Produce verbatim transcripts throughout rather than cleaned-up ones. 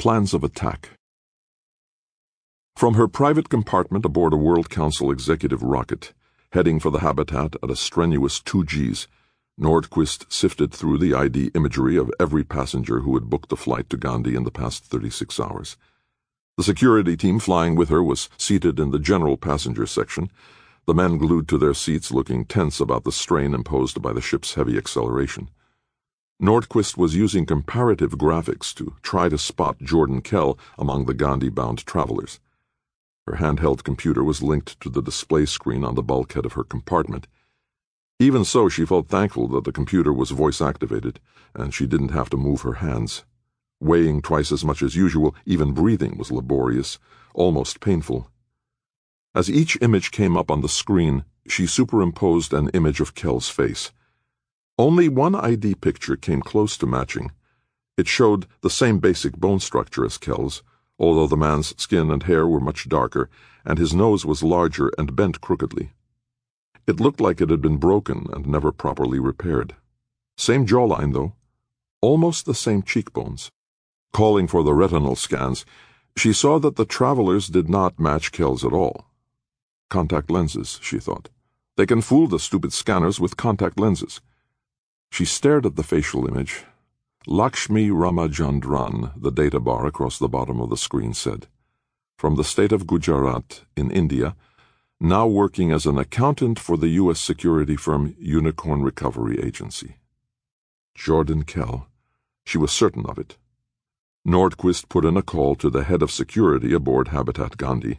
Plans of Attack. From her private compartment aboard a World Council executive rocket, heading for the habitat at a strenuous two Gs, Nordquist sifted through the I D imagery of every passenger who had booked the flight to Gandhi in the past thirty-six hours. The security team flying with her was seated in the general passenger section, the men glued to their seats looking tense about the strain imposed by the ship's heavy acceleration. Nordquist was using comparative graphics to try to spot Jordan Kell among the Gandhi-bound travelers. Her handheld computer was linked to the display screen on the bulkhead of her compartment. Even so, she felt thankful that the computer was voice-activated, and she didn't have to move her hands. Weighing twice as much as usual, even breathing was laborious, almost painful. As each image came up on the screen, she superimposed an image of Kell's face. Only one I D picture came close to matching. It showed the same basic bone structure as Kell's, although the man's skin and hair were much darker, and his nose was larger and bent crookedly. It looked like it had been broken and never properly repaired. Same jawline, though. Almost the same cheekbones. Calling for the retinal scans, she saw that the travelers did not match Kell's at all. Contact lenses, she thought. They can fool the stupid scanners with contact lenses. She stared at the facial image. Lakshmi Ramachandran, the data bar across the bottom of the screen said. From the state of Gujarat, in India, now working as an accountant for the U S security firm Unicorn Recovery Agency. Jordan Kell. She was certain of it. Nordquist put in a call to the head of security aboard Habitat Gandhi.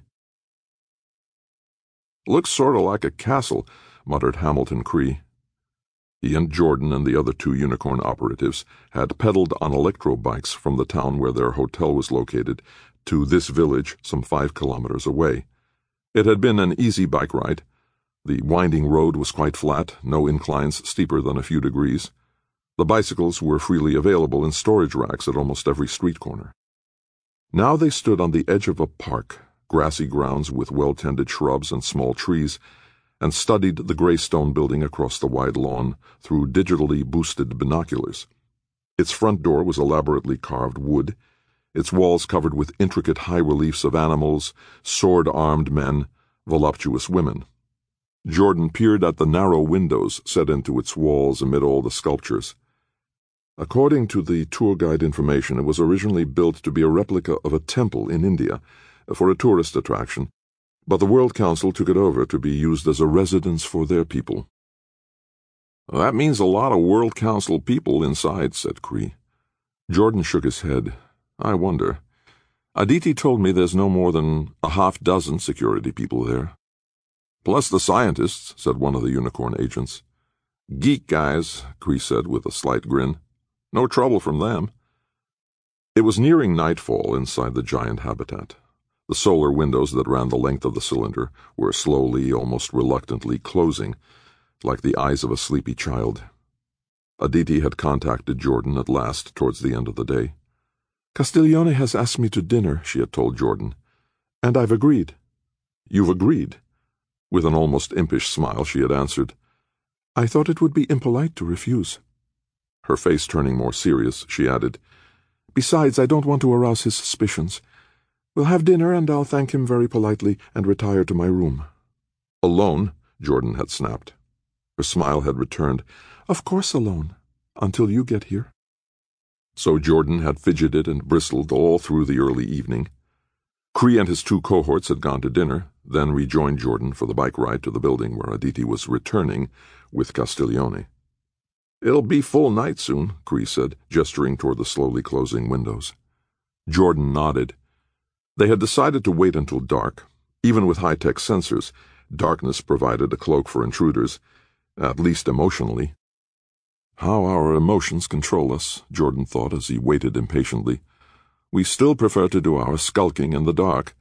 "Looks sort of like a castle," muttered Hamilton Cree. He and Jordan and the other two Unicorn operatives had pedaled on electro bikes from the town where their hotel was located to this village some five kilometers away. It had been an easy bike ride. The winding road was quite flat, no inclines steeper than a few degrees. The bicycles were freely available in storage racks at almost every street corner. Now they stood on the edge of a park, grassy grounds with well-tended shrubs and small trees, and studied the gray stone building across the wide lawn through digitally boosted binoculars. Its front door was elaborately carved wood, its walls covered with intricate high reliefs of animals, sword-armed men, voluptuous women. Jordan peered at the narrow windows set into its walls amid all the sculptures. According to the tour guide information, it was originally built to be a replica of a temple in India, for a tourist attraction, but the World Council took it over to be used as a residence for their people. "That means a lot of World Council people inside," said Cree. Jordan shook his head. "I wonder. Aditi told me there's no more than a half dozen security people there." "Plus the scientists," said one of the Unicorn agents. "Geek guys," Cree said with a slight grin. "No trouble from them." It was nearing nightfall inside the giant habitat. The solar windows that ran the length of the cylinder were slowly, almost reluctantly, closing, like the eyes of a sleepy child. Aditi had contacted Jordan at last towards the end of the day. "Castiglione has asked me to dinner," she had told Jordan, "and I've agreed." "You've agreed?" With an almost impish smile she had answered, "I thought it would be impolite to refuse." Her face turning more serious, she added, "Besides, I don't want to arouse his suspicions. We'll have dinner, and I'll thank him very politely and retire to my room." "Alone?" Jordan had snapped. Her smile had returned. "Of course alone, until you get here." So Jordan had fidgeted and bristled all through the early evening. Cree and his two cohorts had gone to dinner, then rejoined Jordan for the bike ride to the building where Aditi was returning with Castiglione. "It'll be full night soon," Cree said, gesturing toward the slowly closing windows. Jordan nodded. They had decided to wait until dark. Even with high-tech sensors, darkness provided a cloak for intruders, at least emotionally. "How our emotions control us," Jordan thought as he waited impatiently. "We still prefer to do our skulking in the dark."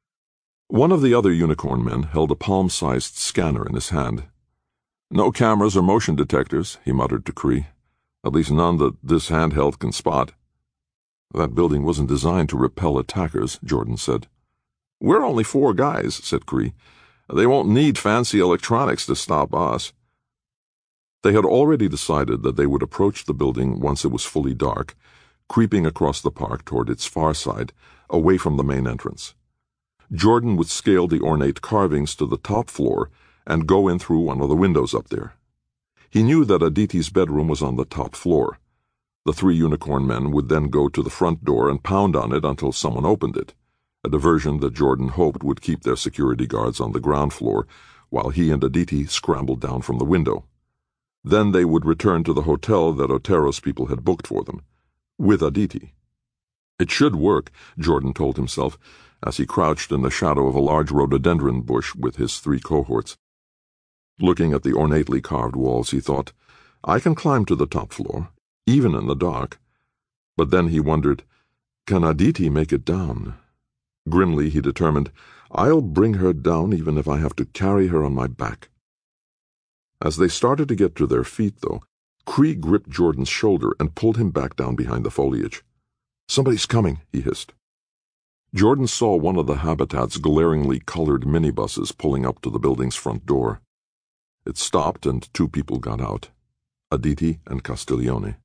One of the other Unicorn men held a palm-sized scanner in his hand. "No cameras or motion detectors," he muttered to Cree. "At least none that this handheld can spot." "That building wasn't designed to repel attackers," Jordan said. "We're only four guys," said Cree. "They won't need fancy electronics to stop us." They had already decided that they would approach the building once it was fully dark, creeping across the park toward its far side, away from the main entrance. Jordan would scale the ornate carvings to the top floor and go in through one of the windows up there. He knew that Aditi's bedroom was on the top floor. The three unicorn men would then go to the front door and pound on it until someone opened it, a diversion that Jordan hoped would keep their security guards on the ground floor while he and Aditi scrambled down from the window. Then they would return to the hotel that Otero's people had booked for them, with Aditi. It should work, Jordan told himself, as he crouched in the shadow of a large rhododendron bush with his three cohorts. Looking at the ornately carved walls, he thought, I can climb to the top floor, even in the dark. But then he wondered, can Aditi make it down? Grimly he determined, I'll bring her down even if I have to carry her on my back. As they started to get to their feet, though, Cree gripped Jordan's shoulder and pulled him back down behind the foliage. Somebody's coming, he hissed. Jordan saw one of the habitat's glaringly colored minibuses pulling up to the building's front door. It stopped and two people got out, Aditi and Castiglione.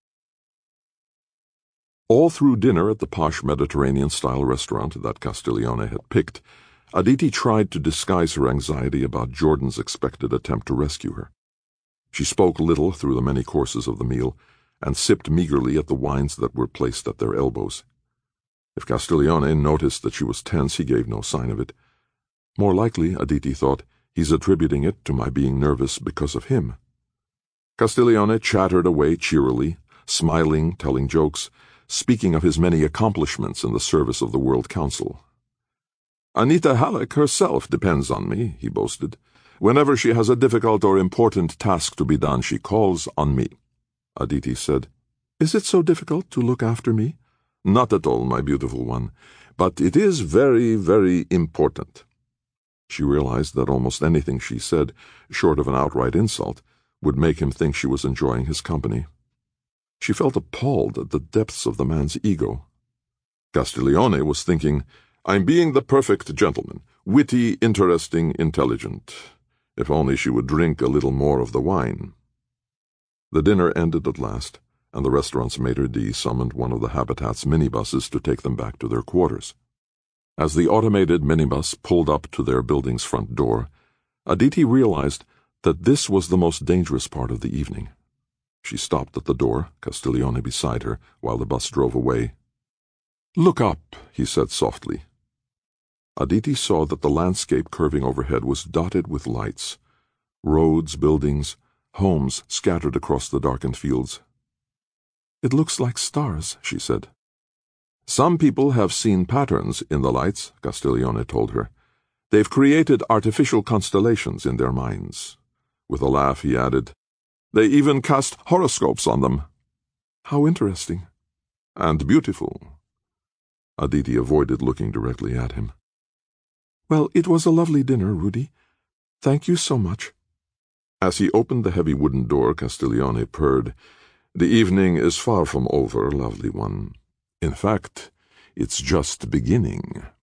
All through dinner at the posh Mediterranean-style restaurant that Castiglione had picked, Aditi tried to disguise her anxiety about Jordan's expected attempt to rescue her. She spoke little through the many courses of the meal, and sipped meagerly at the wines that were placed at their elbows. If Castiglione noticed that she was tense, he gave no sign of it. More likely, Aditi thought, he's attributing it to my being nervous because of him. Castiglione chattered away cheerily, smiling, telling jokes, speaking of his many accomplishments in the service of the World Council. Anita Halleck herself depends on me, he boasted. Whenever she has a difficult or important task to be done, she calls on me. Aditi said, Is it so difficult to look after me? Not at all, my beautiful one, but it is very, very important. She realized that almost anything she said, short of an outright insult, would make him think she was enjoying his company. She felt appalled at the depths of the man's ego. Castiglione was thinking, I'm being the perfect gentleman, witty, interesting, intelligent. If only she would drink a little more of the wine. The dinner ended at last, and the restaurant's maitre d' summoned one of the Habitat's minibuses to take them back to their quarters. As the automated minibus pulled up to their building's front door, Aditi realized that this was the most dangerous part of the evening. She stopped at the door, Castiglione beside her, while the bus drove away. Look up, he said softly. Aditi saw that the landscape curving overhead was dotted with lights. Roads, buildings, homes scattered across the darkened fields. It looks like stars, she said. Some people have seen patterns in the lights, Castiglione told her. They've created artificial constellations in their minds. With a laugh, he added, They even cast horoscopes on them. How interesting. And beautiful. Aditi avoided looking directly at him. Well, it was a lovely dinner, Rudy. Thank you so much. As he opened the heavy wooden door, Castiglione purred, The evening is far from over, lovely one. In fact, it's just beginning.